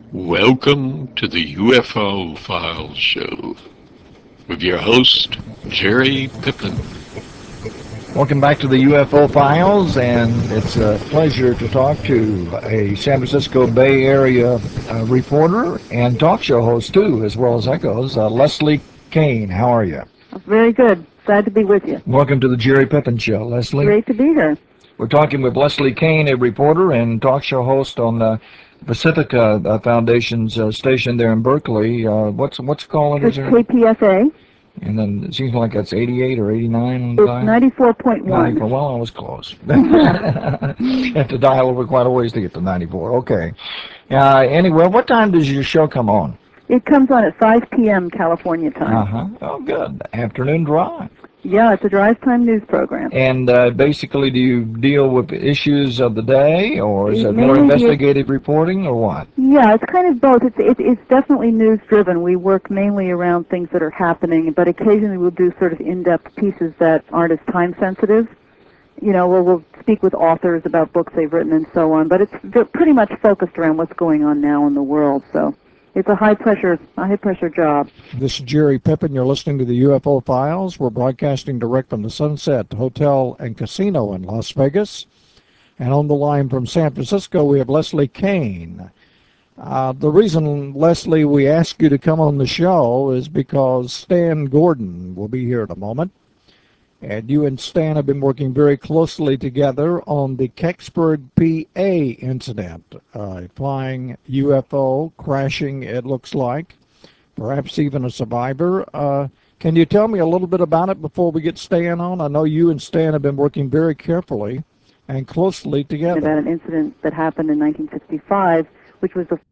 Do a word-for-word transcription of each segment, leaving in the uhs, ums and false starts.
Welcome to the U F O Files Show with your host, Jerry Pippin. Welcome back to the U F O Files, and it's a pleasure to talk to a San Francisco Bay Area uh, reporter and talk show host, too, as well as echoes, uh, Leslie Kane. How are you? Very good. Glad to be with you. Welcome to the Jerry Pippin Show, Leslie. Great to be here. We're talking with Leslie Kane, a reporter and talk show host on the Pacifica uh, Foundation's uh, station there in Berkeley. Uh, what's what's it called? It's K P F A. And then it seems like that's eighty-eight or eighty-nine on the It's dial? ninety-four point one. ninety-four. Well, I was close. Have to dial over quite a ways to get to ninety-four. Okay. Uh, anyway, what time does your show come on? It comes on at five p m California time. Uh-huh. Oh, good. Afternoon drive. Yeah, it's a drive time news program. And uh, basically, do you deal with issues of the day, or is it Mainly more the- investigative reporting, or what? Yeah, it's kind of both. It's it, it's definitely news driven. We work mainly around things that are happening, but occasionally we'll do sort of in-depth pieces that aren't as time sensitive. You know, where we'll speak with authors about books they've written and so on. But it's v- pretty much focused around what's going on now in the world. So it's a high pressure, a high pressure job. This is Jerry Pippin. You're listening to the U F O Files. We're broadcasting direct from the Sunset Hotel and Casino in Las Vegas. And on the line from San Francisco, we have Leslie Kane. Uh, the reason, Leslie, we asked you to come on the show is because Stan Gordon will be here in a moment. And you and Stan have been working very closely together on the Kecksburg, P A incident, uh, flying U F O, crashing, it looks like, perhaps even a survivor. Uh, can you tell me a little bit about it before we get Stan on? I know you and Stan have been working very carefully and closely together. About an incident that happened in nineteen sixty-five, which was a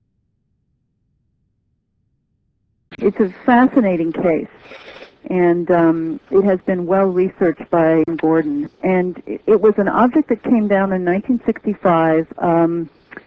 it's a fascinating case. And um, it has been well researched by Gordon. And it, it was an object that came down in nineteen sixty-five, um,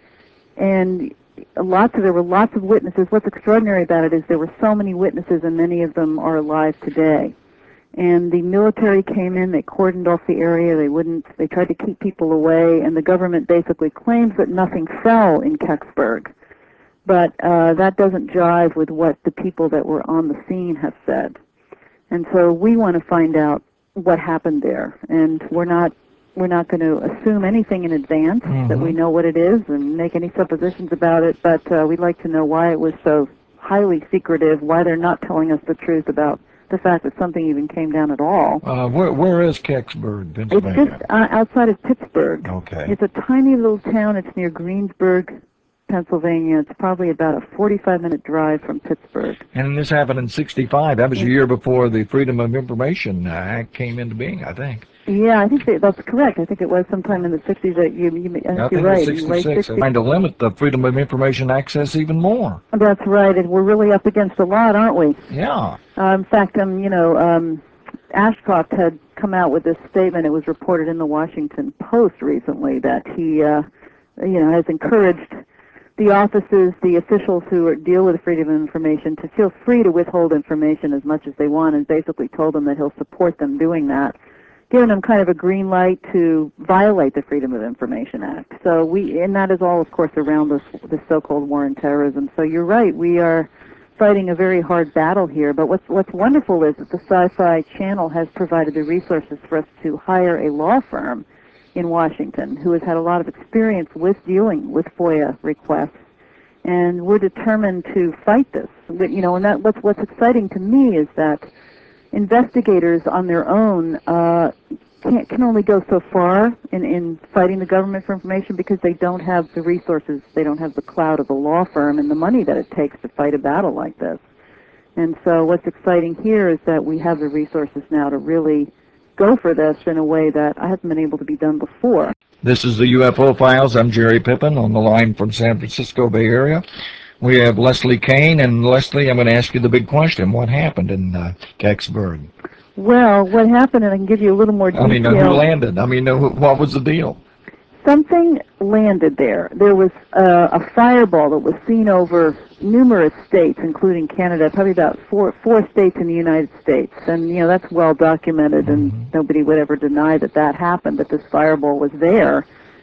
and lots of there were lots of witnesses. What's extraordinary about it is there were so many witnesses, and many of them are alive today. And the military came in, they cordoned off the area, they wouldn't, they tried to keep people away, and the government basically claims that nothing fell in Kecksburg. But uh, that doesn't jive with what the people that were on the scene have said. And so we want to find out what happened there, and we're not we're not going to assume anything in advance Mm-hmm. that we know what it is and make any suppositions about it. But uh, we'd like to know why it was so highly secretive, why they're not telling us the truth about the fact that something even came down at all. Uh, where, where is Kecksburg, It's Pennsylvania? just uh, outside of Pittsburgh. Okay. It's a tiny little town. It's near Greensburg, Pennsylvania. It's probably about a forty-five minute drive from Pittsburgh. And this happened in sixty-five. That was a Yeah. year before the Freedom of Information Act came into being, I think. Yeah, I think that, that's correct. I think it was sometime in the sixties that you, you I think I you're think right. it in was the late sixty-six. sixties. Trying to limit the Freedom of Information access even more. That's right, and we're really up against a lot, aren't we? Yeah. Uh, in fact, um, you know, um, Ashcroft had come out with this statement. It was reported in the Washington Post recently that he, uh, you know, has encouraged the offices, the officials who are, deal with freedom of information, to feel free to withhold information as much as they want, and basically told them that he'll support them doing that, giving them kind of a green light to violate the Freedom of Information Act. So we, and that is all, of course, around this, this so-called war on terrorism. So you're right, we are fighting a very hard battle here. But what's what's wonderful is that the Sci-Fi Channel has provided the resources for us to hire a law firm in Washington who has had a lot of experience with dealing with FOIA requests, and we're determined to fight this. You know, and that what's what's exciting to me is that investigators on their own uh, can can only go so far in in fighting the government for information because they don't have the resources, they don't have the clout of a law firm and the money that it takes to fight a battle like this. And so what's exciting here is that we have the resources now to really go for this in a way that hasn't been able to be done before. This is the U F O Files. I'm Jerry Pippin on the line from San Francisco Bay Area. We have Leslie Kane, and Leslie, I'm going to ask you the big question. What happened in uh, Kecksburg? Well, what happened, and I can give you a little more detail. I mean, who landed? I mean, who, what was the deal? Something landed there. There was uh, a fireball that was seen over numerous states, including Canada, probably about four four states in the United States. And, you know, that's well documented, and Mm-hmm. nobody would ever deny that that happened, that this fireball was there.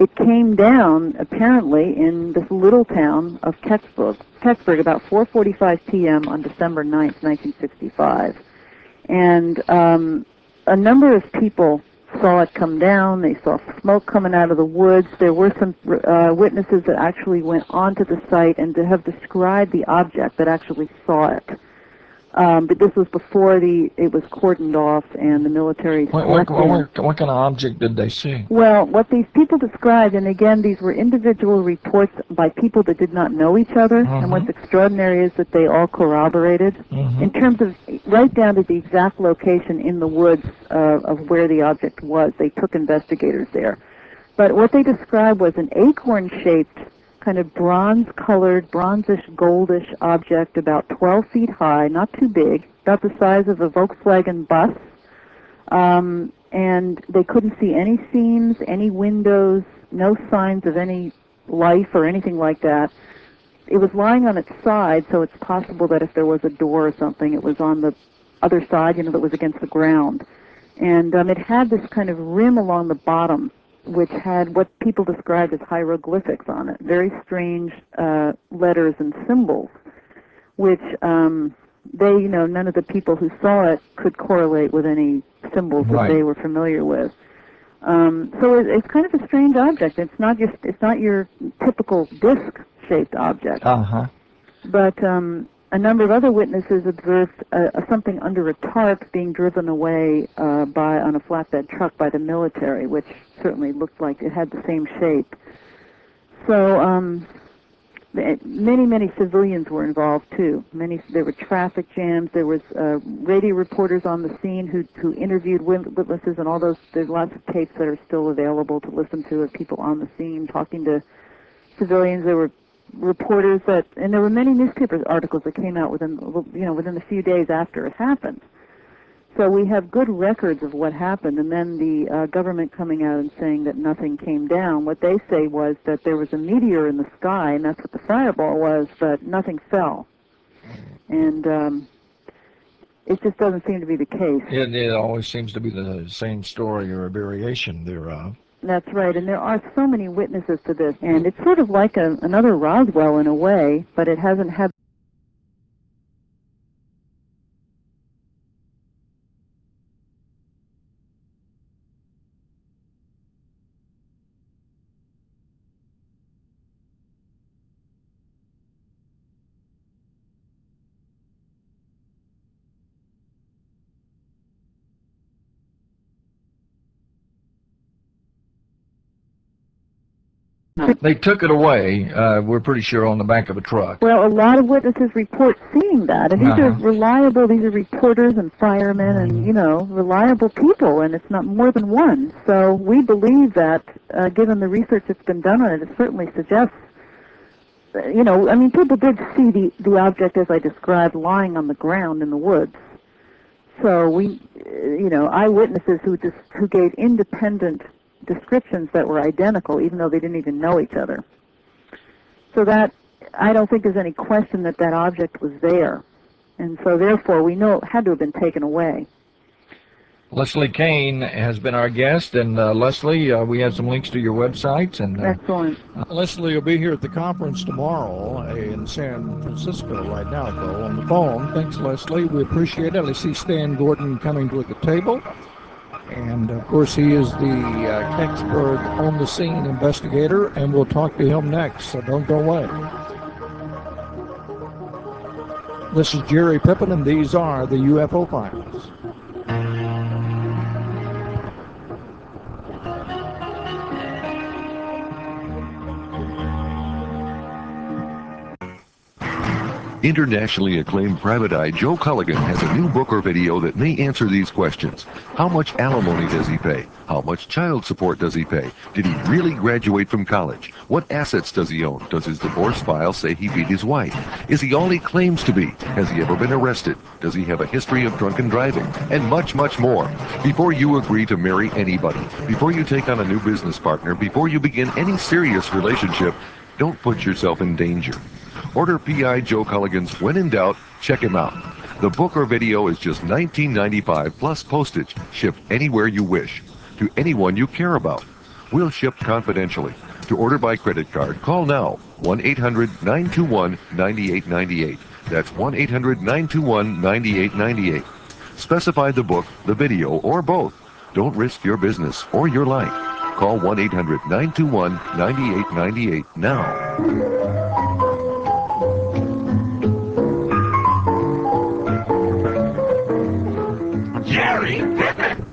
it came down apparently in this little town of Kecksburg, Kecksburg about four forty-five p.m. on December ninth, nineteen sixty-five. And um, a number of people saw it come down. They saw smoke coming out of the woods. There were some uh, witnesses that actually went onto the site and to have described the object that actually saw it. Um, but this was before the it was cordoned off and the military What, what, swept in. what, what kind of object did they see? Well, what these people described, and again, these were individual reports by people that did not know each other, Mhm. and what's extraordinary is that they all corroborated Mhm. in terms of right down to the exact location in the woods uh, of where the object was. They took investigators there. But what they described was an acorn-shaped, kind of bronze-colored, bronzish, goldish object about twelve feet high, not too big, about the size of a Volkswagen bus. Um, and they couldn't see any seams, any windows, no signs of any life or anything like that. It was lying on its side, so it's possible that if there was a door or something, it was on the other side, you know, that was against the ground. And um, it had this kind of rim along the bottom, which had what people described as hieroglyphics on it, very strange uh, letters and symbols, which um, they, you know, none of the people who saw it could correlate with any symbols Right. that they were familiar with. Um, so it, it's kind of a strange object. It's not just, it's not your typical disc-shaped object. Uh-huh. But um, a number of other witnesses observed uh, something under a tarp being driven away uh, by on a flatbed truck by the military, which certainly looked like it had the same shape. So um, many, many civilians were involved too. Many, there were traffic jams. There was uh, radio reporters on the scene who who interviewed witnesses, and all those. There's lots of tapes that are still available to listen to of people on the scene talking to civilians. There were reporters that, and there were many newspaper articles that came out within, you know, within a few days after it happened. So we have good records of what happened, and then the uh, government coming out and saying that nothing came down. What they say was that there was a meteor in the sky, and that's what the fireball was, but nothing fell. And um, it just doesn't seem to be the case. It, it always seems to be the same story or a variation thereof. That's right, and there are so many witnesses to this, and it's sort of like a, another Roswell in a way, but it hasn't had They took it away, uh, we're pretty sure, on the back of a truck. Well, a lot of witnesses report seeing that, and these are Uh-huh. reliable, these are reporters and firemen and, you know, reliable people, and it's not more than one. So we believe that, uh, given the research that's been done on it, it certainly suggests, uh, you know, I mean, people did see the, the object, as I described, lying on the ground in the woods. So we, uh, you know, eyewitnesses who just, who gave independent descriptions that were identical, even though they didn't even know each other. So that, I don't think there's any question that that object was there. And so therefore we know it had to have been taken away. Leslie Kean has been our guest, and uh, Leslie, uh, we have some links to your websites. And uh, Excellent. Leslie will be here at the conference tomorrow in San Francisco right now, though, on the phone. Thanks, Leslie. We appreciate it. I see Stan Gordon coming to the table. And, of course, he is the uh, Kecksburg on-the-scene investigator, and we'll talk to him next, so don't go away. This is Jerry Pippin, and these are the U F O Files. Internationally acclaimed private eye Joe Culligan has a new book or video that may answer these questions. How much alimony does he pay? How much child support does he pay? Did he really graduate from college? What assets does he own? Does his divorce file say he beat his wife? Is he all he claims to be? Has he ever been arrested? Does he have a history of drunken driving? And much, much more. Before you agree to marry anybody, before you take on a new business partner, before you begin any serious relationship, don't put yourself in danger. Order P I Joe Culligan's When in Doubt, check him out. The book or video is just nineteen ninety-five dollars plus postage, shipped anywhere you wish, to anyone you care about. We'll ship confidentially. To order by credit card, call now, one eight hundred nine two one nine eight nine eight. That's one eight hundred nine two one nine eight nine eight. Specify the book, the video, or both. Don't risk your business or your life. Call one eight hundred nine two one nine eight nine eight now. Jerry Pippin!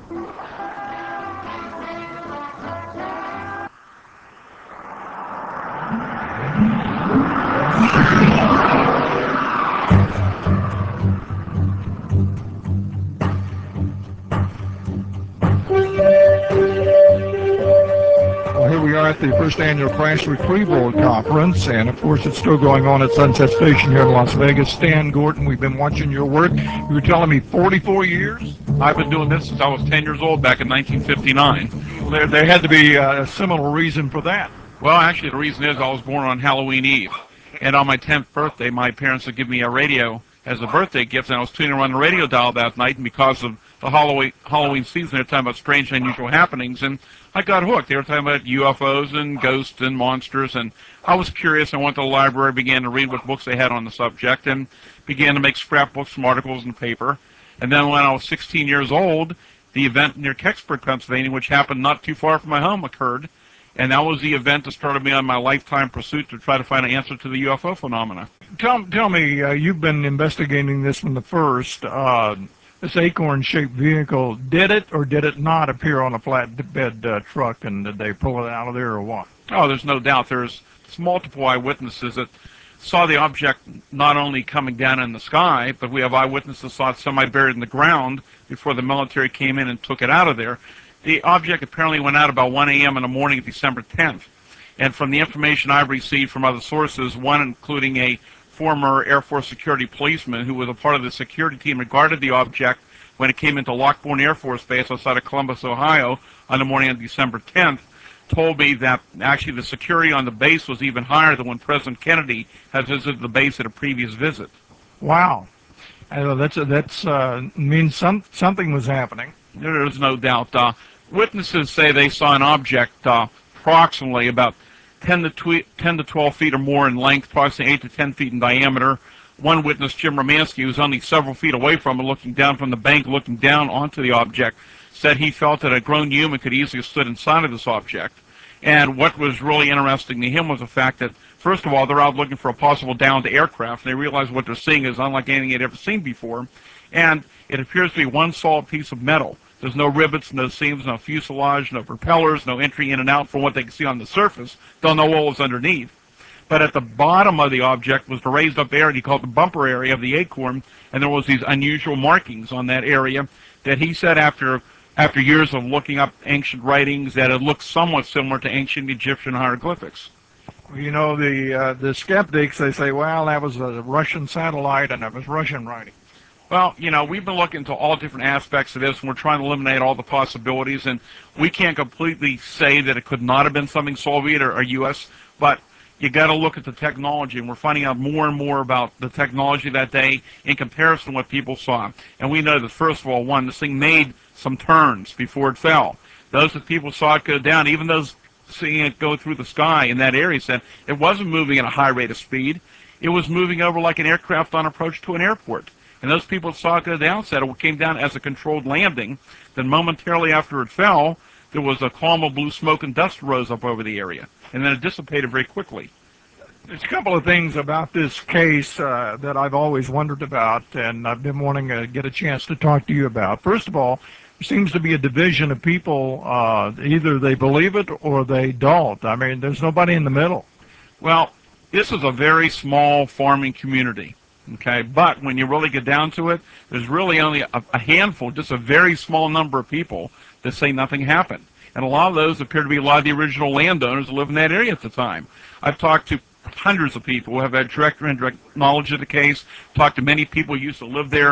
Well, here we are at the first annual Crash Retrieval Conference, and of course it's still going on at Sunset Station here in Las Vegas. Stan Gordon, we've been watching your work. You were telling me forty-four years? I've been doing this since I was ten years old back in nineteen fifty-nine. Well, there, there had to be uh, a similar reason for that. Well, actually, the reason is I was born on Halloween Eve. And on my tenth birthday, my parents would give me a radio as a birthday gift, and I was tuning around the radio dial that night, and because of the Halloween, Halloween season, they were talking about strange and unusual happenings, and I got hooked. They were talking about U F Os and ghosts and monsters, and I was curious. I went to the library, began to read what books they had on the subject, and began to make scrapbooks from articles in the paper. And then when I was sixteen years old, the event near Kecksburg, Pennsylvania, which happened not too far from my home, occurred. And that was the event that started me on my lifetime pursuit to try to find an answer to the U F O phenomena. Tell, tell me, uh, you've been investigating this from the first. Uh, this acorn-shaped vehicle, did it or did it not appear on a flatbed uh, truck, and did they pull it out of there or what? Oh, there's no doubt. There's, there's multiple eyewitnesses that saw the object not only coming down in the sky, but we have eyewitnesses that saw it semi-buried in the ground before the military came in and took it out of there. The object apparently went out about one A M in the morning of December tenth. And from the information I've received from other sources, one including a former Air Force security policeman who was a part of the security team regarded the object when it came into Lockbourne Air Force Base outside of Columbus, Ohio on the morning of December tenth, told me that actually the security on the base was even higher than when President Kennedy had visited the base at a previous visit. Wow. Uh, that's, that's uh, means some, something was happening. There is no doubt. Uh, witnesses say they saw an object uh, approximately about ten to twelve feet or more in length, approximately eight to ten feet in diameter. One witness, Jim Romansky, who was only several feet away from it, looking down from the bank, looking down onto the object, said he felt that a grown human could easily have stood inside of this object. And what was really interesting to him was the fact that, first of all, they're out looking for a possible downed aircraft, and they realize what they're seeing is unlike anything they'd ever seen before. And it appears to be one solid piece of metal. There's no rivets, no seams, no fuselage, no propellers, no entry in and out from what they can see on the surface. Don't know what was underneath. But at the bottom of the object was the raised up area he called the bumper area of the acorn, and there was these unusual markings on that area that he said after after years of looking up ancient writings that it looked somewhat similar to ancient Egyptian hieroglyphics. You know, the uh, the skeptics, they say, well, that was a Russian satellite and that was Russian writing. Well, you know, we've been looking into all different aspects of this, and we're trying to eliminate all the possibilities, and we can't completely say that it could not have been something Soviet or, or U S, but you got to look at the technology, and we're finding out more and more about the technology that day in comparison to what people saw. And we know that, first of all, one, this thing made some turns before it fell. Those that people saw it go down, even those seeing it go through the sky in that area, said it wasn't moving at a high rate of speed. It was moving over like an aircraft on approach to an airport. And those people saw it go down said it came down as a controlled landing. Then momentarily after it fell, there was a column of blue smoke and dust rose up over the area. And then it dissipated very quickly. There's a couple of things about this case uh, that I've always wondered about, and I've been wanting to get a chance to talk to you about. First of all, there seems to be a division of people. Uh, either they believe it or they don't. I mean, there's nobody in the middle. Well, this is a very small farming community. Okay, but when you really get down to it, there's really only a, a handful, just a very small number of people that say nothing happened. And a lot of those appear to be a lot of the original landowners who lived in that area at the time. I've talked to hundreds of people who have had direct or indirect knowledge of the case, talked to many people who used to live there,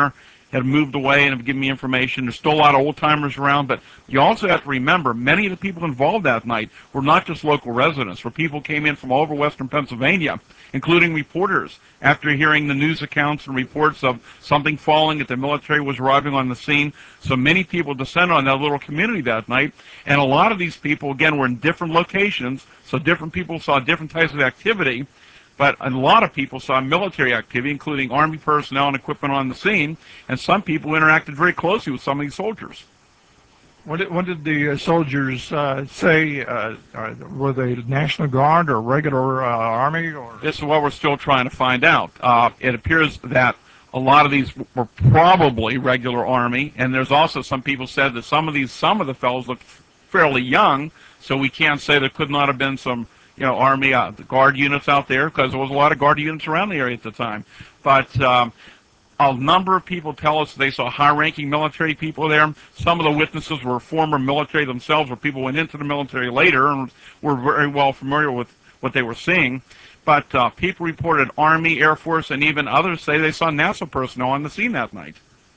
have moved away and have given me information. There's still a lot of old-timers around, but you also have to remember, many of the people involved that night were not just local residents, where people came in from all over western Pennsylvania, including reporters, after hearing the news accounts and reports of something falling, that the military was arriving on the scene. So many people descended on that little community that night, and a lot of these people, again, were in different locations, so different people saw different types of activity. But a lot of people saw military activity, including Army personnel and equipment on the scene, and some people interacted very closely with some of these soldiers. What did, what did the uh, soldiers uh, say? Uh, uh, were they National Guard or regular uh, Army? Or This is what we're still trying to find out. Uh, it appears that a lot of these were probably regular Army, and there's also some people said that some of these, some of the fellows looked fairly young, so we can't say there could not have been some, you know, Army uh, Guard units out there, because there was a lot of Guard units around the area at the time. But um, a number of people tell us they saw high-ranking military people there. Some of the witnesses were former military themselves, or people went into the military later and were very well familiar with what they were seeing. But uh, people reported Army, Air Force, and even others say they saw NASA personnel on the scene that night.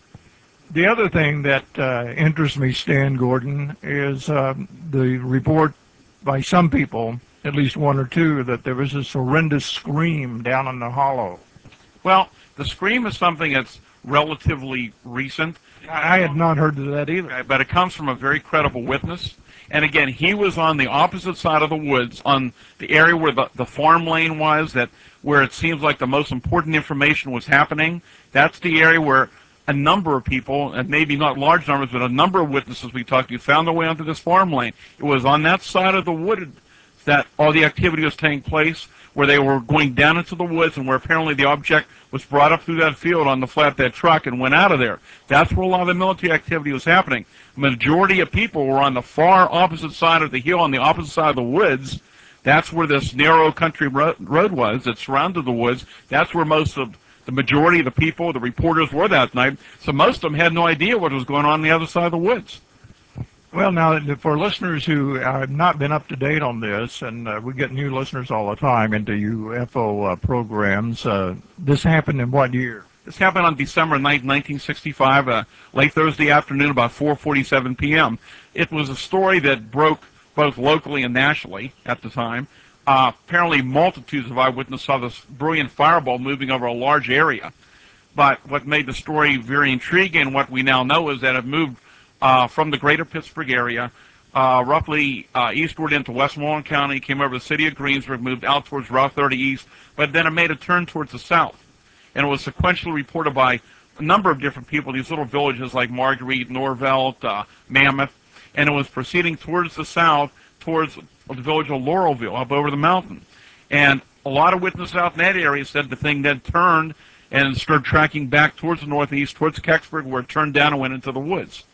the other thing that uh, interests me, Stan Gordon, is uh, the report by some people, at least one or two, that there was this horrendous scream down in the hollow. Well, the scream is something that's relatively recent. I had not heard of that either. But it comes from a very credible witness. And again, he was on the opposite side of the woods, on the area where the, the farm lane was, that where it seems like the most important information was happening. That's the area where a number of people, and maybe not large numbers, but a number of witnesses we talked to found their way onto this farm lane. It was on that side of the wood that all the activity was taking place, where they were going down into the woods and where apparently the object was brought up through that field on the flatbed truck and went out of there. That's where a lot of the military activity was happening. Majority of people were on the far opposite side of the hill, on the opposite side of the woods. That's where this narrow country ro road was that surrounded the woods. That's where most of the majority of the people, the reporters, were that night. So most of them had no idea what was going on on the other side of the woods. Well, now, for listeners who have not been up to date on this, and uh, we get new listeners all the time into U F O uh, programs, uh, this happened in what year? This happened on December ninth, nineteen sixty-five, uh, late Thursday afternoon, about four forty-seven p m It was a story that broke both locally and nationally at the time. Uh, apparently, multitudes of eyewitnesses saw this brilliant fireball moving over a large area. But what made the story very intriguing, and what we now know, is that it moved Uh, from the greater Pittsburgh area, uh, roughly uh, eastward into Westmoreland County, came over the city of Greensburg, moved out towards Route thirty East, but then it made a turn towards the south. And it was sequentially reported by a number of different people, these little villages like Marguerite, Norvelt, uh, Mammoth, and it was proceeding towards the south, towards the village of Laurelville, up over the mountain. And a lot of witnesses out in that area said the thing then turned and started tracking back towards the northeast, towards Kecksburg, where it turned down and went into the woods.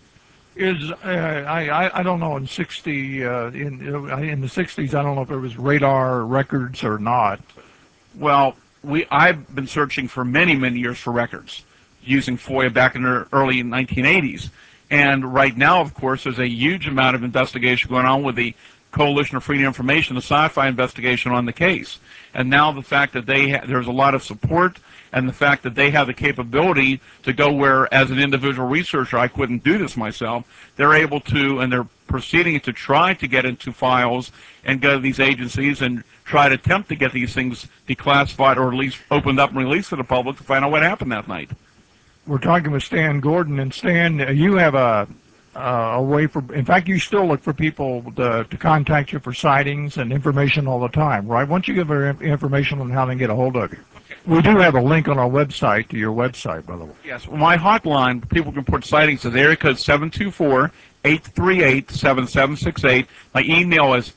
Is uh, I, I don't know in sixty uh, in in the sixties, I don't know if there was radar records or not. Well, we I've been searching for many many years for records using FOIA back in the early nineteen eighties, and right now, of course, there's a huge amount of investigation going on with the Coalition of Freedom of Information, the sci-fi investigation on the case. And now the fact that they ha there's a lot of support, and the fact that they have the capability to go where, as an individual researcher, I couldn't do this myself, they're able to, and they're proceeding to try to get into files and go to these agencies and try to attempt to get these things declassified, or at least opened up and released to the public to find out what happened that night. We're talking with Stan Gordon, and Stan, you have a Uh, a way for, in fact, you still look for people to, to contact you for sightings and information all the time, right? Once you give her information on how they can get a hold of you. We do have a link on our website to your website, by the way. Yes, well, my hotline, people can report sightings, is area code seven two four, eight three eight, seven seven six eight. My email is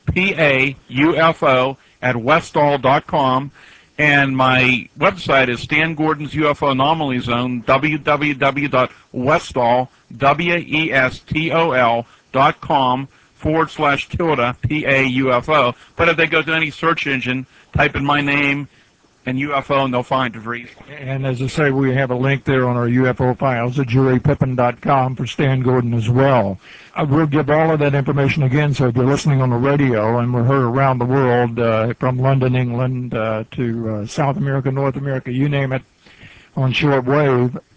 paufo at westall dot com. And my website is Stan Gordon's U F O Anomaly Zone, w w w dot westall, W E S T O L dot com forward slash tilde, P A U F O. But if they go to any search engine, type in my name and U F O, and they'll find it very easily. And as I say, we have a link there on our U F O files at jury pippin dot com for Stan Gordon as well. I will give all of that information again, so if you're listening on the radio, and we're heard around the world, uh, from London, England, uh, to uh, South America, North America, you name it, on shortwave,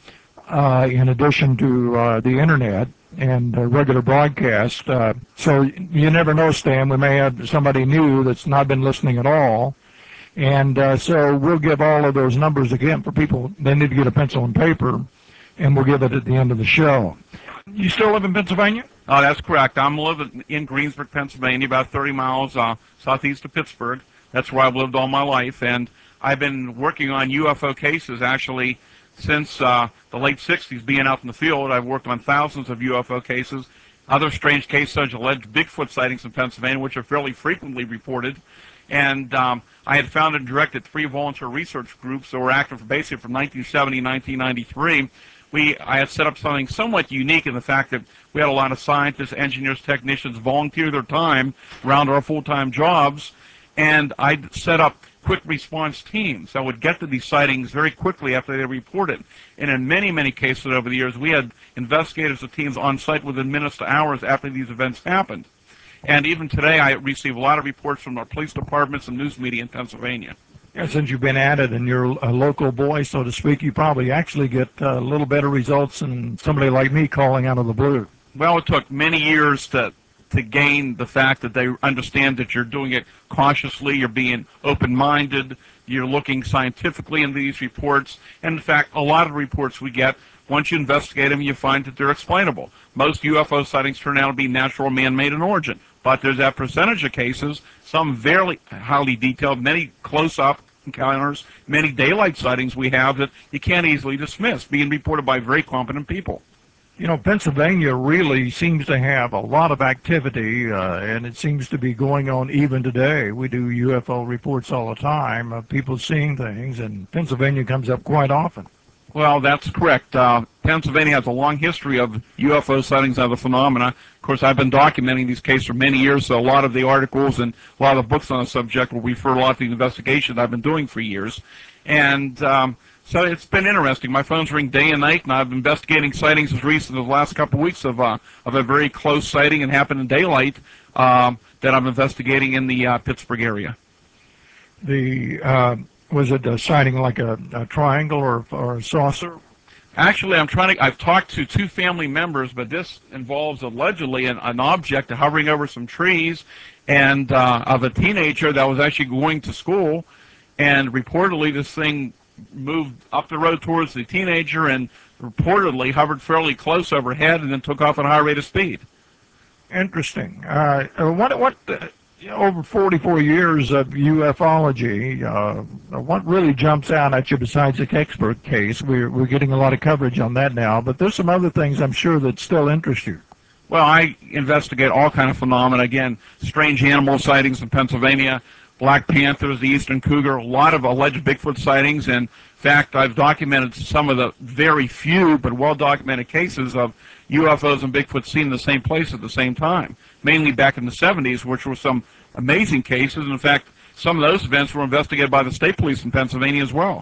uh, in addition to uh, the internet and uh, regular broadcast. Uh, so you never know, Stan. We may have somebody new that's not been listening at all. And uh, so we'll give all of those numbers again for people. They need to get a pencil and paper, and we'll give it at the end of the show. You still live in Pennsylvania? Oh, that's correct. I'm living in Greensburg, Pennsylvania, about thirty miles uh, southeast of Pittsburgh. That's where I've lived all my life, and I've been working on U F O cases actually since uh, the late sixties, being out in the field. I've worked on thousands of U F O cases, other strange cases such as alleged Bigfoot sightings in Pennsylvania, which are fairly frequently reported. And um, I had founded and directed three volunteer research groups that were active basically from nineteen seventy to nineteen ninety-three. We, I had set up something somewhat unique in the fact that we had a lot of scientists, engineers, technicians volunteer their time around our full-time jobs, and I'd set up quick response teams that would get to these sightings very quickly after they reported. And in many, many cases over the years, we had investigators and teams on site within minutes to hours after these events happened. And even today, I receive a lot of reports from our police departments and news media in Pennsylvania. Yeah, since you've been at it and you're a local boy, so to speak, you probably actually get a little better results than somebody like me calling out of the blue. Well, it took many years to to gain the fact that they understand that you're doing it cautiously, you're being open-minded, you're looking scientifically into these reports. And in fact, a lot of reports we get, once you investigate them, you find that they're explainable. Most U F O sightings turn out to be natural, man-made in origin. But there's that percentage of cases, some very highly detailed, many close-up encounters, many daylight sightings we have that you can't easily dismiss, being reported by very competent people. You know, Pennsylvania really seems to have a lot of activity, uh, and it seems to be going on even today. We do U F O reports all the time of people seeing things, and Pennsylvania comes up quite often. Well, that's correct. Uh, Pennsylvania has a long history of U F O sightings of the phenomena. Of course, I've been documenting these cases for many years, so a lot of the articles and a lot of the books on the subject will refer a lot to the investigation I've been doing for years. And um, so it's been interesting. My phones ring day and night, and I've been investigating sightings as recent as the last couple of weeks of, uh, of a very close sighting and happened in daylight um, that I'm investigating in the uh, Pittsburgh area. The... Uh Was it a sighting like a, a triangle or, or a saucer? Actually, I'm trying to. I've talked to two family members, but this involves allegedly an, an object hovering over some trees, and uh, of a teenager that was actually going to school, and reportedly this thing moved up the road towards the teenager and reportedly hovered fairly close overhead and then took off at a high rate of speed. Interesting. Uh, what what? Uh, over forty-four years of ufology, uh, what really jumps out at you besides the Kecksburg case? We're, we're getting a lot of coverage on that now, but there's some other things I'm sure that still interest you. Well, I investigate all kind of phenomena. Again, strange animal sightings in Pennsylvania, black panthers, the eastern cougar, a lot of alleged Bigfoot sightings. And in fact, I've documented some of the very few but well-documented cases of U F Os and Bigfoot seen in the same place at the same time, mainly back in the seventies, which were some amazing cases. And in fact, some of those events were investigated by the state police in Pennsylvania as well.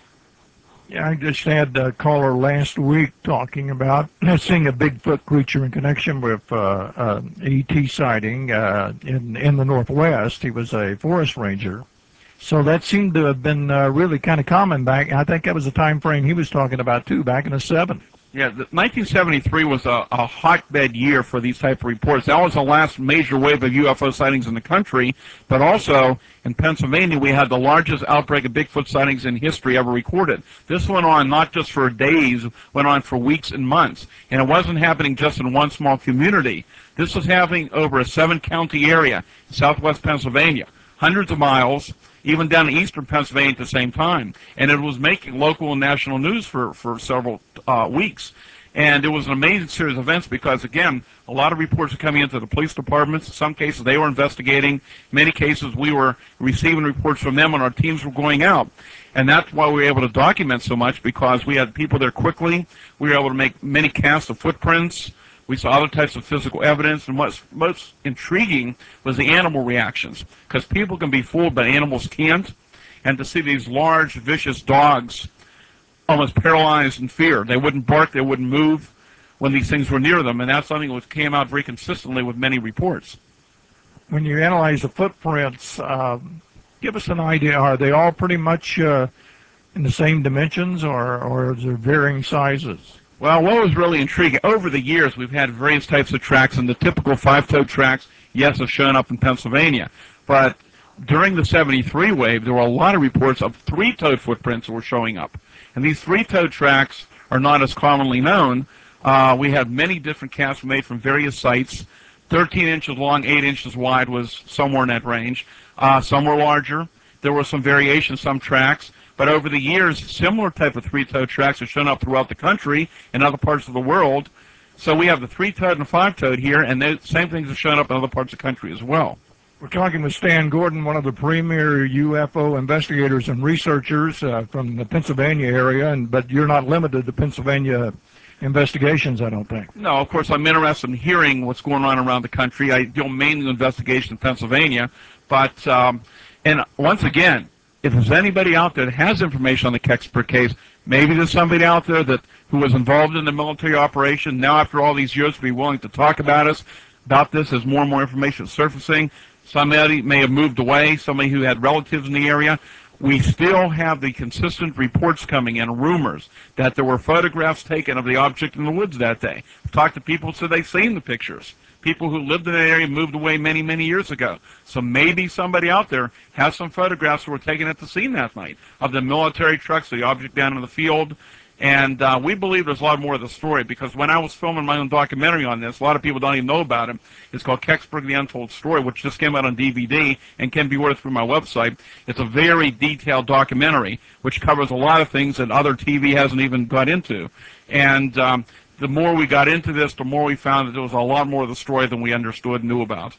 Yeah, I just had a caller last week talking about seeing a Bigfoot creature in connection with uh, uh, E T sighting uh, in, in the Northwest. He was a forest ranger. So that seemed to have been uh, really kind of common back. I think that was the time frame he was talking about, too, back in the seventies. Yeah, the, nineteen seventy-three was a, a hotbed year for these type of reports. That was the last major wave of U F O sightings in the country, but also in Pennsylvania we had the largest outbreak of Bigfoot sightings in history ever recorded. This went on not just for days, went on for weeks and months, and it wasn't happening just in one small community. This was happening over a seven-county area in southwest Pennsylvania, hundreds of miles, even down in eastern Pennsylvania at the same time. And it was making local and national news for, for several uh, weeks. And it was an amazing series of events because, again, a lot of reports were coming into the police departments. In some cases, they were investigating. In many cases, we were receiving reports from them and our teams were going out. And that's why we were able to document so much, because we had people there quickly. We were able to make many casts of footprints. We saw other types of physical evidence, and what's most intriguing was the animal reactions, because people can be fooled, but animals can't. And to see these large, vicious dogs almost paralyzed in fear. They wouldn't bark, they wouldn't move when these things were near them, and that's something that came out very consistently with many reports. When you analyze the footprints, um, give us an idea. Are they all pretty much uh, in the same dimensions, or, or is there varying sizes? Well, what was really intriguing, over the years we've had various types of tracks, and the typical five-toed tracks, yes, have shown up in Pennsylvania. But during the seventy-three wave, there were a lot of reports of three-toed footprints that were showing up. And these three-toed tracks are not as commonly known. Uh, we had many different casts made from various sites. thirteen inches long, eight inches wide was somewhere in that range. Uh, some were larger. There were some variations, some tracks. But over the years, similar type of three-toed tracks have shown up throughout the country and other parts of the world. So we have the three-toed and five-toed here, and the same things have shown up in other parts of the country as well. We're talking with Stan Gordon, one of the premier U F O investigators and researchers uh, from the Pennsylvania area, and but you're not limited to Pennsylvania investigations, I don't think. No, of course, I'm interested in hearing what's going on around the country. I do mainly investigation in Pennsylvania, but, um, and once again, if there's anybody out there that has information on the Kecksburg case, maybe there's somebody out there that who was involved in the military operation, now after all these years, be willing to talk about us, about this as more and more information is surfacing. Somebody may have moved away, somebody who had relatives in the area. We still have the consistent reports coming in, rumors, that there were photographs taken of the object in the woods that day. I've talked to people who said they've seen the pictures. People who lived in that area moved away many, many years ago. So maybe somebody out there has some photographs that were taken at the scene that night of the military trucks, the object down in the field. And uh, we believe there's a lot more of the story, because when I was filming my own documentary on this, a lot of people don't even know about it. It's called Kecksburg, The Untold Story, which just came out on D V D and can be ordered through my website. It's a very detailed documentary which covers a lot of things that other T V hasn't even got into. And um, the more we got into this, the more we found that there was a lot more of the story than we understood and knew about.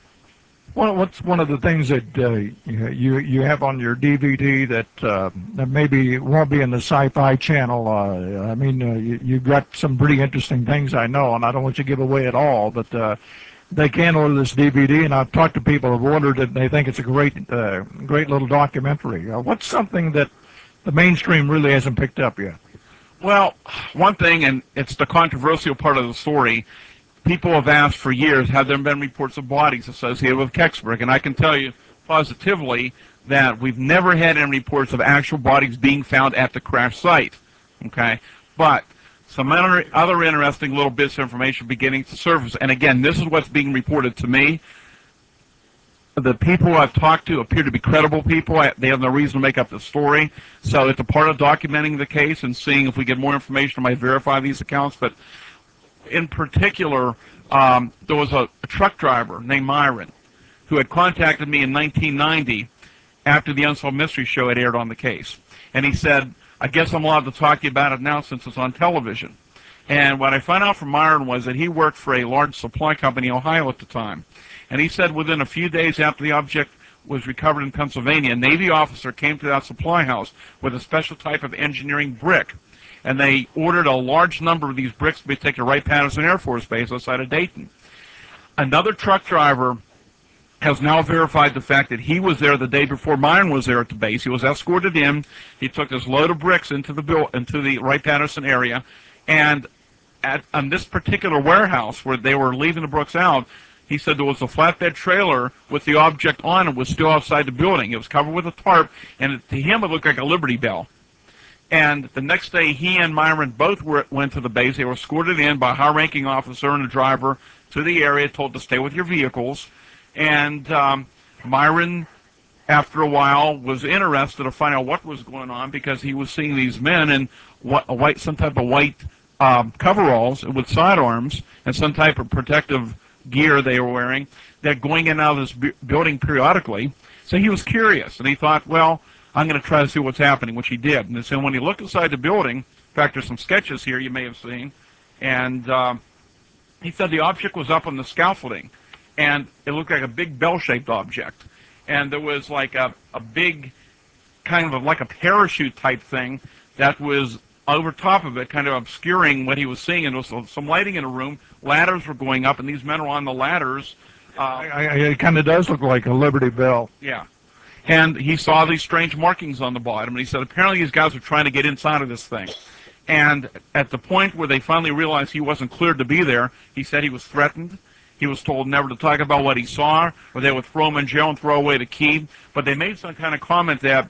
Well, what's one of the things that uh, you you have on your D V D that uh, that maybe won't be in the Sci-Fi Channel? Uh, I mean, uh, you, you've got some pretty interesting things, I know, and I don't want you to give away at all, but uh, they can order this D V D, and I've talked to people who've ordered it, and they think it's a great, uh, great little documentary. Uh, what's something that the mainstream really hasn't picked up yet? Well, one thing, and it's the controversial part of the story, people have asked for years, have there been reports of bodies associated with Kecksburg? And I can tell you positively that we've never had any reports of actual bodies being found at the crash site. Okay? But some other, other interesting little bits of information beginning to surface. And again, this is what's being reported to me. The people I've talked to appear to be credible people. I, they have no reason to make up the story. So it's a part of documenting the case and seeing if we get more information, I might verify these accounts. But in particular, um, there was a, a truck driver named Myron who had contacted me in nineteen ninety after the Unsolved Mystery Show had aired on the case. And he said, I guess I'm allowed to talk to you about it now since it's on television. And what I found out from Myron was that he worked for a large supply company in Ohio at the time. And he said within a few days after the object was recovered in Pennsylvania, a Navy officer came to that supply house with a special type of engineering brick. And they ordered a large number of these bricks to be taken to Wright-Patterson Air Force Base outside of Dayton. Another truck driver has now verified the fact that he was there the day before Myron was there at the base. He was escorted in. He took this load of bricks into the bill, into the Wright-Patterson area, and at on this particular warehouse where they were leaving the bricks out, he said there was a flatbed trailer with the object on it was still outside the building. It was covered with a tarp, and it, to him it looked like a Liberty Bell. And the next day, he and Myron both were, went to the base. They were escorted in by a high-ranking officer and a driver to the area, told to stay with your vehicles. And um, Myron, after a while, was interested to find out what was going on because he was seeing these men in what, a white, some type of white um, coveralls with sidearms and some type of protective gear they were wearing. They're going in and out of this bu building periodically. So he was curious, and he thought, well, I'm going to try to see what's happening, which he did. And so when he looked inside the building, in fact, there's some sketches here you may have seen, and uh, he said the object was up on the scaffolding, and it looked like a big bell-shaped object. And there was like a, a big, kind of a, like a parachute type thing that was over top of it, kind of obscuring what he was seeing. And there was some lighting in the room. Ladders were going up, and these men were on the ladders. Uh, I, I, it kind of does look like a Liberty Bell. Yeah. And he saw these strange markings on the bottom, and he said apparently these guys were trying to get inside of this thing. And at the point where they finally realized he wasn't cleared to be there, he said he was threatened. He was told never to talk about what he saw, or they would throw him in jail and throw away the key. But they made some kind of comment that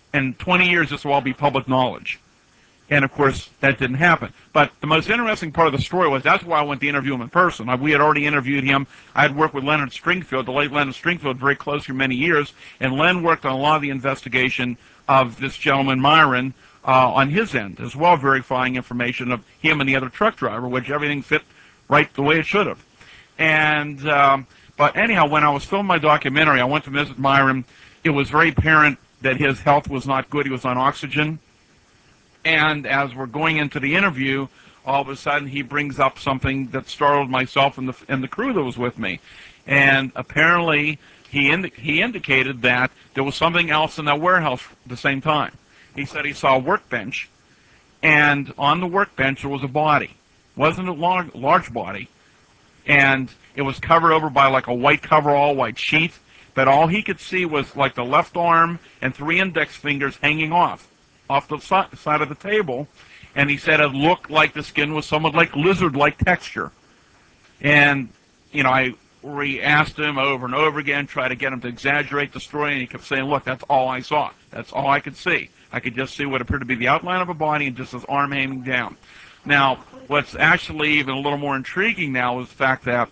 in twenty years this will all be public knowledge. And of course, that didn't happen. But the most interesting part of the story was that's why I went to interview him in person. I, we had already interviewed him. I had worked with Leonard Stringfield, the late Leonard Stringfield, very close for many years. And Len worked on a lot of the investigation of this gentleman, Myron, uh, on his end, as well, verifying information of him and the other truck driver, which everything fit right the way it should have. And um, but anyhow, when I was filming my documentary, I went to visit Myron. It was very apparent that his health was not good. He was on oxygen. And as we're going into the interview, all of a sudden he brings up something that startled myself and the and the crew that was with me. And apparently he indi he indicated that there was something else in that warehouse at the same time. He said he saw a workbench, and on the workbench there was a body. It wasn't a large, large body, and it was covered over by like a white coverall, white sheet, but all he could see was like the left arm and three index fingers hanging off. off the side of the table, and he said it looked like the skin was somewhat like lizard-like texture. And, you know, I re-asked him over and over again, tried to get him to exaggerate the story, and he kept saying, look, that's all I saw. That's all I could see. I could just see what appeared to be the outline of a body and just his arm hanging down. Now, what's actually even a little more intriguing now is the fact that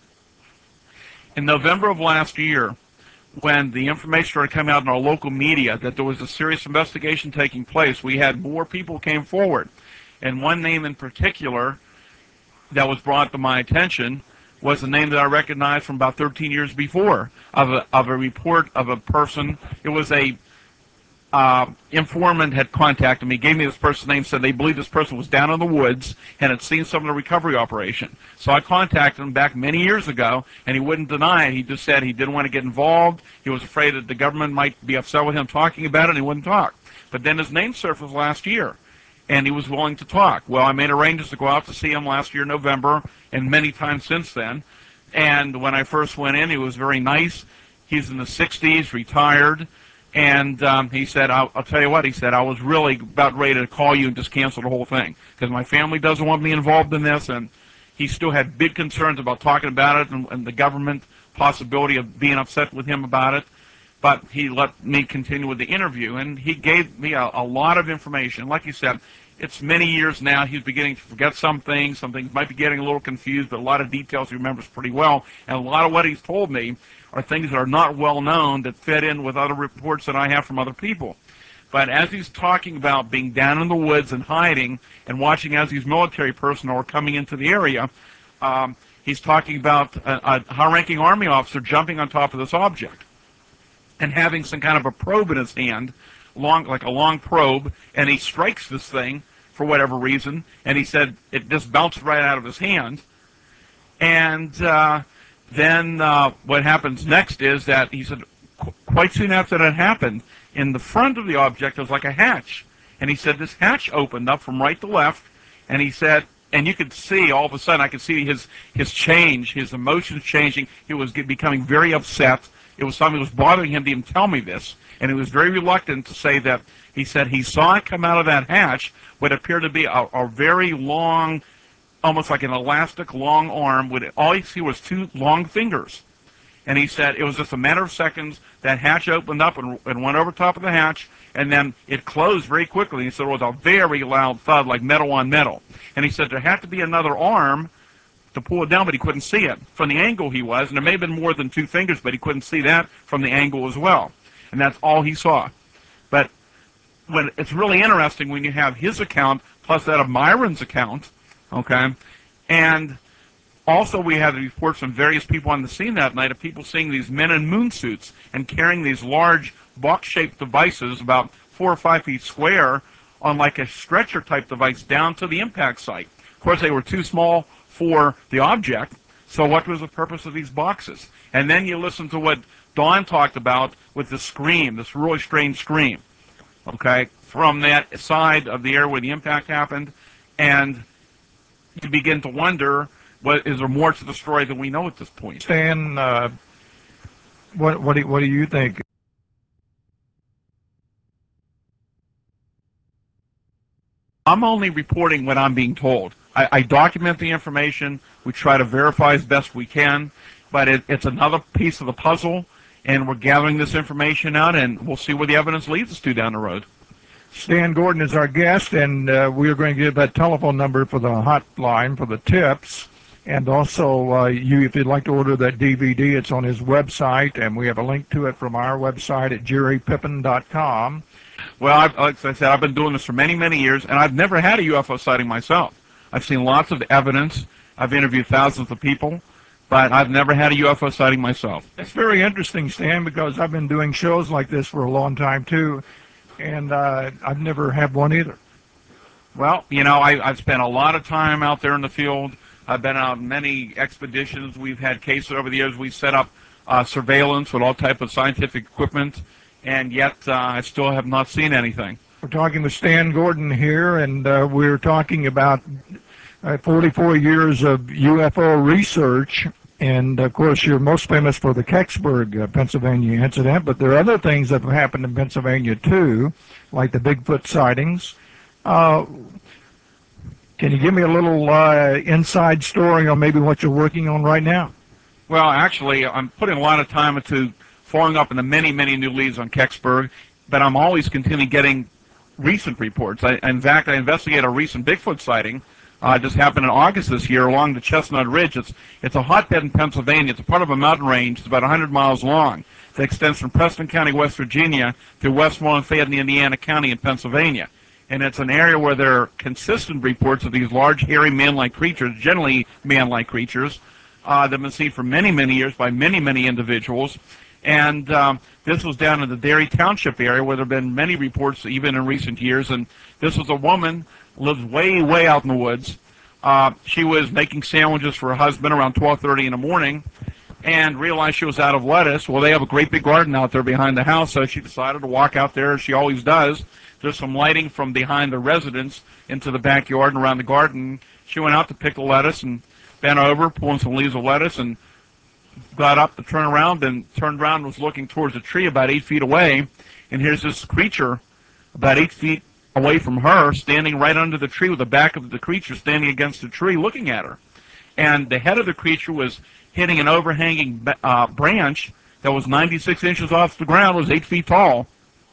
in November of last year, when the information started coming out in our local media that there was a serious investigation taking place, we had more people came forward. And one name in particular that was brought to my attention was a name that I recognized from about thirteen years before of a, of a report of a person. It was a uh, informant had contacted me, gave me this person's name, said they believed this person was down in the woods and had seen some of the recovery operation. So I contacted him back many years ago, and he wouldn't deny it. He just said he didn't want to get involved. He was afraid that the government might be upset with him talking about it, and he wouldn't talk. But then his name surfaced last year, and he was willing to talk. Well, I made arrangements to go out to see him last year, November, and many times since then. And when I first went in, he was very nice. He's in the sixties, retired. And um, he said, I'll, I'll tell you what, he said, I was really about ready to call you and just cancel the whole thing because my family doesn't want me involved in this. And he still had big concerns about talking about it and, and the government possibility of being upset with him about it. But he let me continue with the interview, and he gave me a, a lot of information. Like you said, it's many years now. He's beginning to forget some things. Some things might be getting a little confused, but a lot of details he remembers pretty well. And a lot of what he's told me are things that are not well known that fit in with other reports that I have from other people. But as he's talking about being down in the woods and hiding and watching as these military personnel are coming into the area, um, he's talking about a, a high-ranking Army officer jumping on top of this object and having some kind of a probe in his hand, long, like a long probe, and he strikes this thing for whatever reason, and he said it just bounced right out of his hand. And uh, then uh, what happens next is that he said qu quite soon after that happened, in the front of the object was like a hatch. And he said this hatch opened up from right to left, and he said, and you could see all of a sudden, I could see his, his change, his emotions changing. He was get, becoming very upset. It was something that was bothering him to even tell me this, and he was very reluctant to say that. He said he saw it come out of that hatch, what appeared to be a, a very long, almost like an elastic long arm, with all you see was two long fingers. And he said it was just a matter of seconds, that hatch opened up and, and went over top of the hatch, and then it closed very quickly. He said it was a very loud thud, like metal on metal. And he said there had to be another arm to pull it down, but he couldn't see it from the angle he was, and there may have been more than two fingers, but he couldn't see that from the angle as well. And that's all he saw. But when it's really interesting when you have his account plus that of Myron's account, okay, and also we had reports from various people on the scene that night of people seeing these men in moon suits and carrying these large box-shaped devices about four or five feet square on like a stretcher-type device down to the impact site. Of course, they were too small for the object, so what was the purpose of these boxes? And then you listen to what Don talked about with the scream, this really strange scream, okay, from that side of the air where the impact happened, and you begin to wonder, what, is there more to the story than we know at this point? Stan, uh, what, what, do, what do you think? I'm only reporting what I'm being told. I, I document the information. We try to verify as best we can, but it, it's another piece of the puzzle. and we're gathering this information out, and we'll see where the evidence leads us to down the road. Stan Gordon is our guest, and uh, we are going to give that telephone number for the hotline for the tips. And also, uh, you, if you'd like to order that D V D, it's on his website, and we have a link to it from our website at jerry pippin dot com. Well, I've, like I said, I've been doing this for many, many years, and I've never had a U F O sighting myself. I've seen lots of evidence. I've interviewed thousands of people, but I've never had a U F O sighting myself. It's very interesting, Stan, because I've been doing shows like this for a long time, too, and uh, I've never had one either. Well, you know, I, I've spent a lot of time out there in the field. I've been on many expeditions. We've had cases over the years. We set up uh, surveillance with all type of scientific equipment, and yet uh, I still have not seen anything. We're talking with Stan Gordon here, and uh, we're talking about uh, forty-four years of U F O research. And, of course, you're most famous for the Kecksburg, uh, Pennsylvania incident, but there are other things that have happened in Pennsylvania, too, like the Bigfoot sightings. Uh, Can you give me a little uh, inside story on maybe what you're working on right now? Well, actually, I'm putting a lot of time into following up on the many, many new leads on Kecksburg, but I'm always continuing getting recent reports. I, in fact, I investigated a recent Bigfoot sighting. Uh, just happened in August this year along the Chestnut Ridge. It's, it's a hotbed in Pennsylvania. It's a part of a mountain range. It's about one hundred miles long. It extends from Preston County, West Virginia, to Westmoreland, Fayette, and Indiana County in Pennsylvania. And it's an area where there are consistent reports of these large, hairy, man-like creatures, generally man-like creatures, uh, that have been seen for many, many years by many, many individuals. And um, this was down in the Derry Township area where there have been many reports even in recent years. And this was a woman, lives way, way out in the woods. Uh, she was making sandwiches for her husband around twelve thirty in the morning and realized she was out of lettuce. Well, they have a great big garden out there behind the house, so she decided to walk out there as she always does. There's some lighting from behind the residence into the backyard and around the garden. She went out to pick the lettuce and bent over, pulling some leaves of lettuce, and got up to turn around and turned around and was looking towards a tree about eight feet away. And here's this creature about eight feet away from her, standing right under the tree with the back of the creature standing against the tree looking at her. And the head of the creature was hitting an overhanging uh, branch that was ninety-six inches off the ground, was eight feet tall.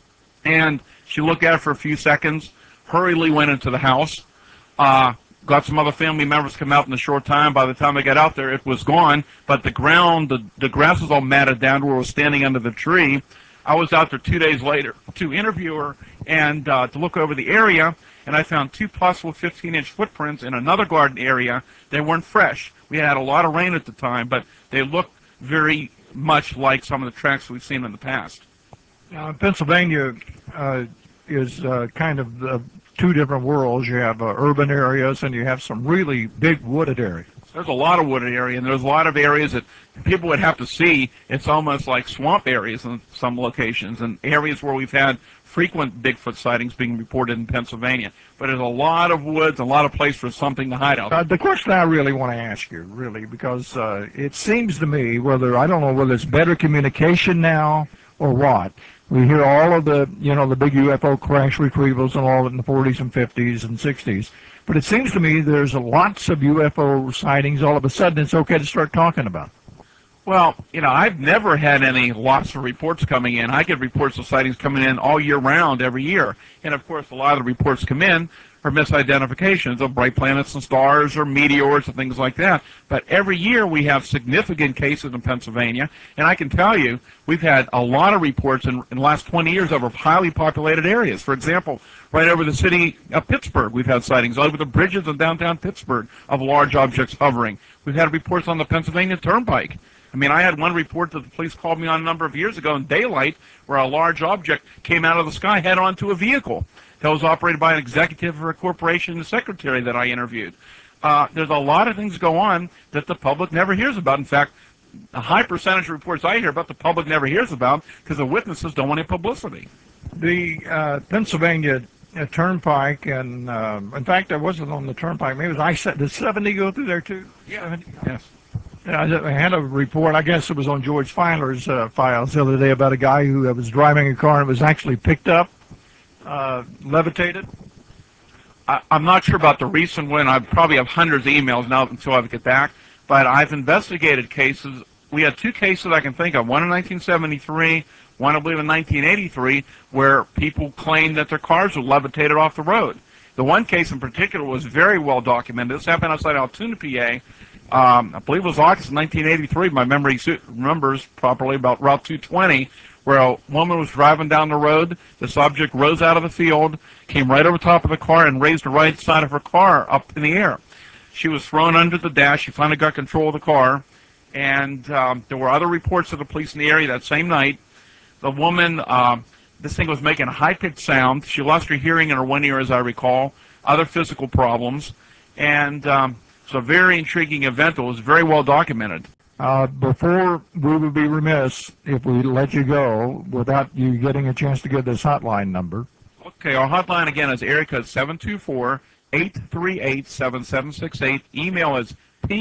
And she looked at it for a few seconds, hurriedly went into the house, uh, got some other family members come out in a short time. By the time they got out there, it was gone, but the ground, the, the grass was all matted down to where it was standing under the tree. I was out there two days later to interview her and uh, to look over the area, and I found two possible fifteen-inch footprints in another garden area. They weren't fresh. We had a lot of rain at the time, but they looked very much like some of the tracks we've seen in the past. Now, Pennsylvania uh, is uh, kind of the two different worlds. You have uh, urban areas and you have some really big wooded areas. There's a lot of wooded area, and there's a lot of areas that people would have to see. It's almost like swamp areas in some locations, and areas where we've had frequent Bigfoot sightings being reported in Pennsylvania. But there's a lot of woods, a lot of place for something to hide out. Uh, the question I really want to ask you, really, because uh, it seems to me, whether, I don't know whether it's better communication now or what. We hear all of the, you know, the big U F O crash retrievals and all in the forties and fifties and sixties. But it seems to me there's lots of U F O sightings. All of a sudden, it's okay to start talking about it. Well, you know, I've never had any lots of reports coming in. I get reports of sightings coming in all year round, every year. And, of course, a lot of the reports come in are misidentifications of bright planets and stars or meteors and things like that. But every year we have significant cases in Pennsylvania. And I can tell you, we've had a lot of reports in, in the last twenty years over highly populated areas. For example, right over the city of Pittsburgh, we've had sightings over the bridges in downtown Pittsburgh of large objects hovering. We've had reports on the Pennsylvania Turnpike. I mean, I had one report that the police called me on a number of years ago in daylight where a large object came out of the sky head on to a vehicle that was operated by an executive for a corporation, the secretary that I interviewed. Uh, there's a lot of things go on that the public never hears about. In fact, a high percentage of reports I hear about the public never hears about because the witnesses don't want any publicity. The uh, Pennsylvania uh, Turnpike, and uh, in fact, I wasn't on the Turnpike. Maybe it was I said, did seventy go through there too? Yeah. Yes. I had a report, I guess it was on George Feiler's uh, files the other day, about a guy who uh, was driving a car and was actually picked up, uh, levitated. I, I'm not sure about the recent one. I probably have hundreds of emails now until I get back. But I've investigated cases we had two cases I can think of, one in nineteen seventy-three, one I believe in nineteen eighty-three, where people claimed that their cars were levitated off the road. The one case in particular was very well documented. This happened outside Altoona, P A. Um, I believe it was August nineteen eighty-three. My memory remembers properly, about Route two twenty, where a woman was driving down the road. This object rose out of the field, came right over top of the car, and raised the right side of her car up in the air. She was thrown under the dash. She finally got control of the car, and um, there were other reports to the police in the area that same night. The woman, uh, this thing was making a high-pitched sound. She lost her hearing in her one ear, as I recall, other physical problems, and um, it's a very intriguing event that was very well documented. Uh, before we would be remiss if we let you go without you getting a chance to give this hotline number. Okay, our hotline again is area code seven two four, eight three eight, seven seven six eight. Email is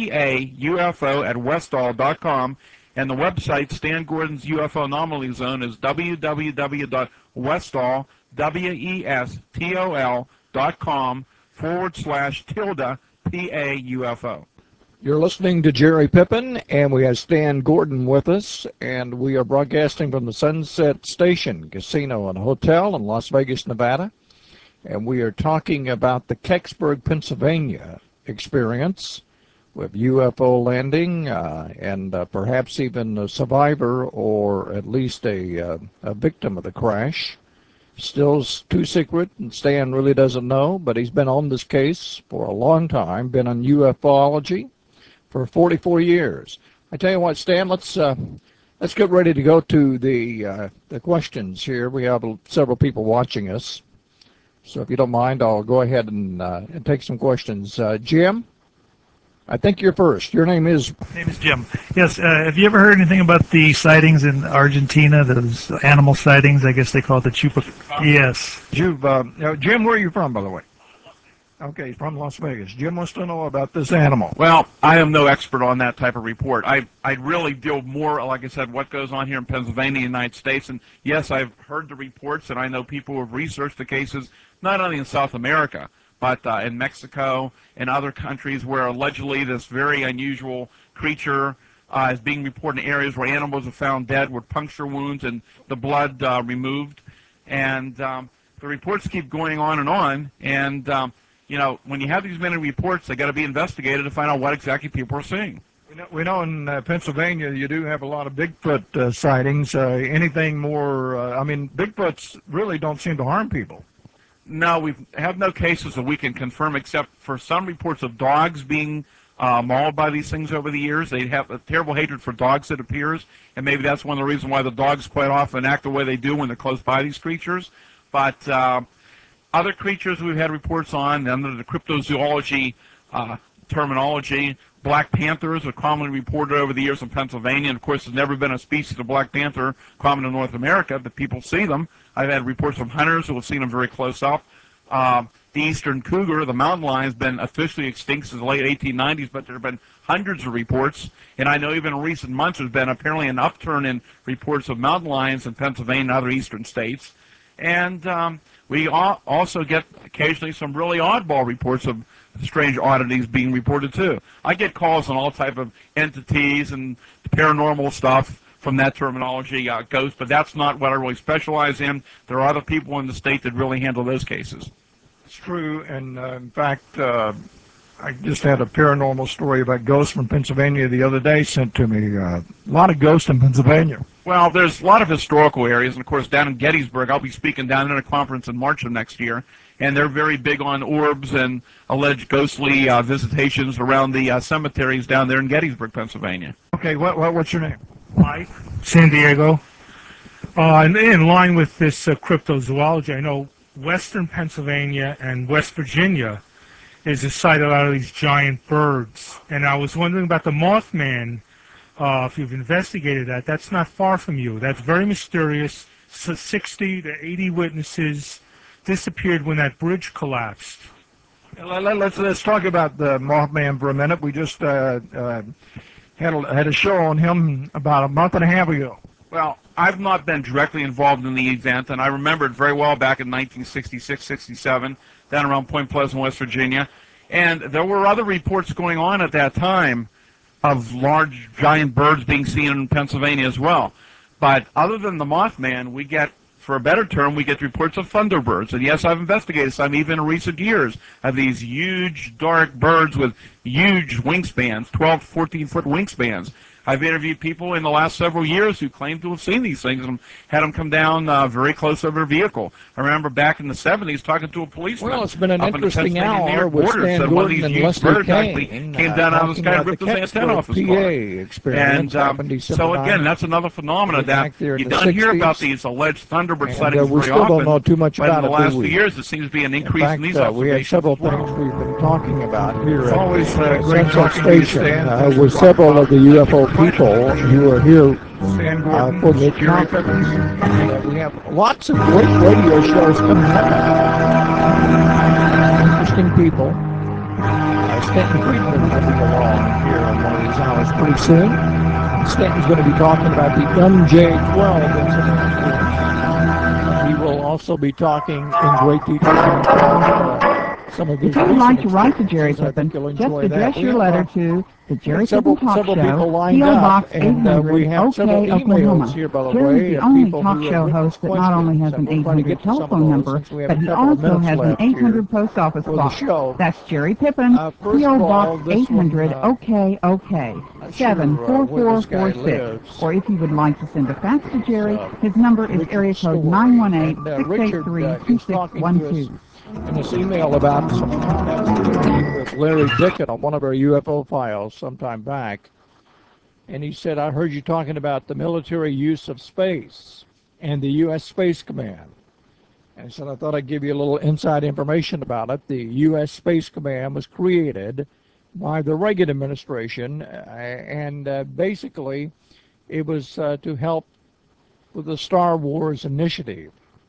paufo at westall dot com. And the website, Stan Gordon's U F O Anomaly Zone, is w w w dot westall, W E S T O L dot com forward slash tilde P A U F O. You're listening to Jerry Pippin, and we have Stan Gordon with us, and we are broadcasting from the Sunset Station Casino and Hotel in Las Vegas, Nevada. And we are talking about the Kecksburg, Pennsylvania experience with U F O landing uh, and uh, perhaps even a survivor or at least a, uh, a victim of the crash. Still too secret, and Stan really doesn't know, but he's been on this case for a long time, been on ufology for forty-four years. I tell you what, Stan, let's uh, let's get ready to go to the uh, the questions here. We have several people watching us, so if you don't mind, I'll go ahead and, uh, and take some questions. Uh, Jim, I think you're first. Your name is... My name is Jim. Yes, uh, have you ever heard anything about the sightings in Argentina, those animal sightings? I guess they call it the chupa... Yes. You've, uh, uh, Jim, where are you from, by the way? Okay, he's from Las Vegas. Jim wants to know about this animal. Well, I am no expert on that type of report. I I really deal more, like I said, what goes on here in Pennsylvania, United States. And yes, I've heard the reports, and I know people who have researched the cases, not only in South America, but uh, in Mexico and other countries where allegedly this very unusual creature uh, is being reported in areas where animals are found dead with puncture wounds and the blood uh, removed. And um, the reports keep going on and on. And, um, you know, when you have these many reports, they got to be investigated to find out what exactly people are seeing. We know, we know in uh, Pennsylvania you do have a lot of Bigfoot uh, sightings. Uh, anything more, uh, I mean, Bigfoots really don't seem to harm people. No, we have no cases that we can confirm, except for some reports of dogs being uh, mauled by these things over the years. They have a terrible hatred for dogs, it appears, and maybe that's one of the reasons why the dogs quite often act the way they do when they're close by these creatures. But uh, other creatures we've had reports on, under the cryptozoology uh, terminology, black panthers are commonly reported over the years in Pennsylvania. And of course, there's never been a species of black panther common in North America, but people see them. I've had reports from hunters who have seen them very close up. Uh, the eastern cougar, the mountain lion, has been officially extinct since the late eighteen nineties, but there have been hundreds of reports. And I know even in recent months there's been apparently an upturn in reports of mountain lions in Pennsylvania and other eastern states. And um, we also get occasionally some really oddball reports of strange oddities being reported too. I get calls on all type of entities and paranormal stuff from that terminology, uh, ghosts, but that's not what I really specialize in. There are other people in the state that really handle those cases. It's true, and uh, in fact, uh, I just had a paranormal story about ghosts from Pennsylvania the other day sent to me. Uh, a lot of ghosts in Pennsylvania. Well, there's a lot of historical areas, and of course down in Gettysburg, I'll be speaking down at a conference in March of next year, and they're very big on orbs and alleged ghostly uh, visitations around the uh, cemeteries down there in Gettysburg, Pennsylvania. Okay, what, what what's your name? Mike, San Diego. Uh, and in line with this uh, cryptozoology, I know western Pennsylvania and West Virginia is a site of a lot of these giant birds. And I was wondering about the Mothman, uh, if you've investigated that. That's not far from you. That's very mysterious. So sixty to eighty witnesses disappeared when that bridge collapsed. Let's, let's talk about the Mothman for a minute. We just uh, uh, had, a, had a show on him about a month and a half ago. Well, I've not been directly involved in the event, and I remember it very well back in nineteen sixty-six, sixty-seven, down around Point Pleasant, West Virginia. And there were other reports going on at that time of large giant birds being seen in Pennsylvania as well. But other than the Mothman, we get, for a better term, we get reports of thunderbirds. And yes, I've investigated some, even in recent years, of these huge, dark birds with huge wingspans, twelve, fourteen-foot wingspans. I've interviewed people in the last several years who claim to have seen these things and had them come down uh, very close to their vehicle. I remember back in the seventies talking to a policeman. Well, it's been an up interesting in the hour New York with border, Stan said one of Gordon these and huge Leslie birds actually Kane came uh, down out of the talking sky and about the ripped his antenna Kecksburg off his P car. A experience And um, happened December so again, ninth. that's another phenomenon that back there in you the don't hear about sixties. these alleged Thunderbird And, sightings uh, we very still don't often. know too much but in about the it, do last we? few years, there seems to be an In increase fact, in these uh, we have observations several as well. things we've been talking about here It's at always the uh, great Central talking to you, Station Stan. uh, with several of the U F O people who are here Stan uh, Gordon, for the Jerry conference. Pippins. And, uh, we have lots of great radio shows coming up. Interesting people. Uh, Stanton Friedman will be along here in one of these hours pretty soon. Stanton's going to be talking about the M J twelve incident, of course. And he will also be talking in great detail about uh, some of his If you would like to write to Jerry Pippin, Pippin, just address your have, letter uh, to the Jerry several, Pippin Talk several Show, people lined P O. up, Box and uh, we eight hundred, have several OK, emails Oklahoma. here, by the Jerry way, is the of only people talk who have show written host that not only has questions, an and we'll try to eight hundred get to some of telephone those number, since we have but a he couple of also minutes has an left eight hundred here post office for the box. show. That's Jerry Pippin, Uh, first P O. of all, Box this eight hundred, one, uh, OK, OK, not seven sure, uh, four where four this guy four six. lives. Or if you would like to send a fax to Jerry, uh, his number is Richard area code Story. nine one eight, And, uh, six eight Richard three, uh, two is six talking one to us two. in this email about some comments that he made with Larry Dickett on one of our U F O files sometime back. And he said, I heard you talking about the military use of space and the U S Space Command. And he said, I thought I'd give you a little inside information about it. The U S Space Command was created by the Reagan administration, uh, and uh, basically it was uh, to help with the Star Wars initiative,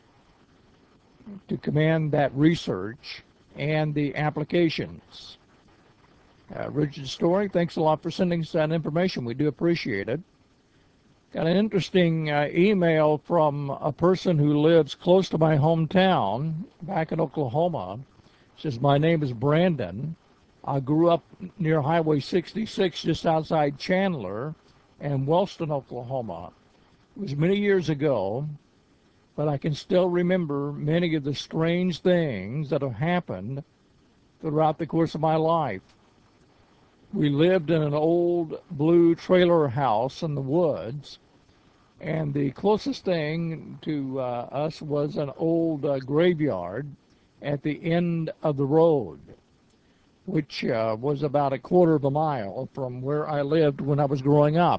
to command that research and the applications. Uh, Richard Story, thanks a lot for sending us that information. We do appreciate it. Got an interesting uh, email from a person who lives close to my hometown back in Oklahoma. It says, my name is Brandon. I grew up near Highway sixty-six just outside Chandler and Wellston, Oklahoma. It was many years ago, but I can still remember many of the strange things that have happened throughout the course of my life. We lived in an old blue trailer house in the woods, and the closest thing to uh, us was an old uh, graveyard at the end of the road, which uh, was about a quarter of a mile from where I lived when I was growing up.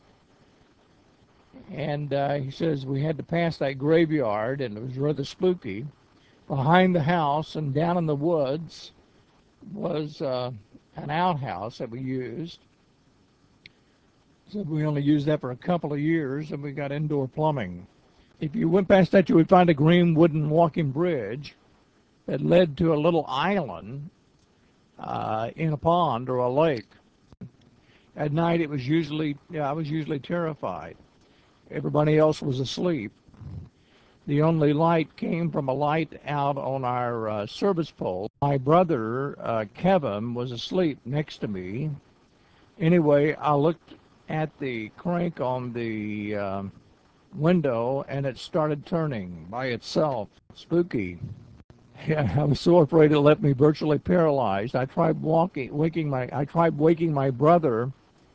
And uh, he says we had to pass that graveyard, and it was rather spooky. Behind the house and down in the woods was uh, an outhouse that we used. So we only used that for a couple of years, and we got indoor plumbing. If you went past that, you would find a green wooden walking bridge that led to a little island uh, in a pond or a lake. At night, it was usually, yeah, I was usually terrified. Everybody else was asleep. The only light came from a light out on our uh, service pole. My brother, uh, Kevin, was asleep next to me. Anyway, I looked at the crank on the uh, window, and it started turning by itself. Spooky. Yeah, I was so afraid it left me virtually paralyzed. I tried walking, waking my, I tried waking my brother,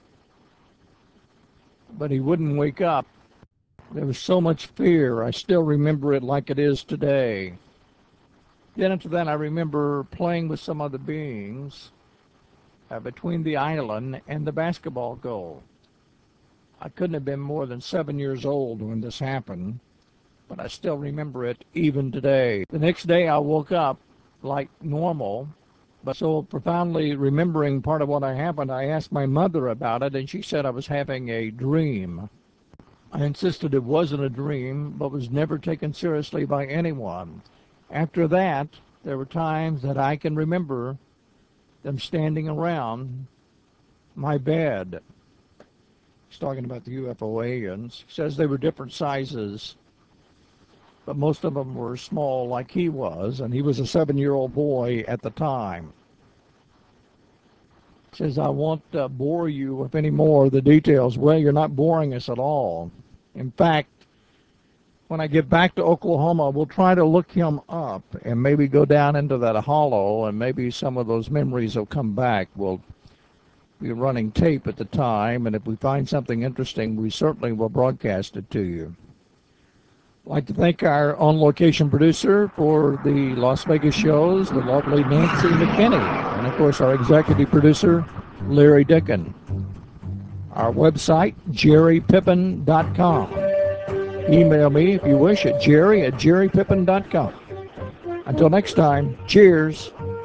but he wouldn't wake up. There was so much fear. I still remember it like it is today. Then after that, I remember playing with some other beings uh, between the island and the basketball goal. I couldn't have been more than seven years old when this happened, but I still remember it even today. The next day, I woke up like normal, but so profoundly remembering part of what had happened, I asked my mother about it, and she said I was having a dream. I insisted it wasn't a dream, but was never taken seriously by anyone. After that, there were times that I can remember them standing around my bed. He's talking about the U F O aliens. He says they were different sizes, but most of them were small like he was, and he was a seven-year-old boy at the time. Says, I won't uh, bore you with any more of the details. Well, you're not boring us at all. In fact, when I get back to Oklahoma, we'll try to look him up and maybe go down into that hollow, and maybe some of those memories will come back. We'll be running tape at the time, and if we find something interesting, we certainly will broadcast it to you. I'd like to thank our on-location producer for the Las Vegas shows, the lovely Nancy McKinney, and of course our executive producer, Larry Dickin. Our website, jerry pippin dot com. Email me if you wish at jerry at jerry pippin dot com. Until next time, cheers.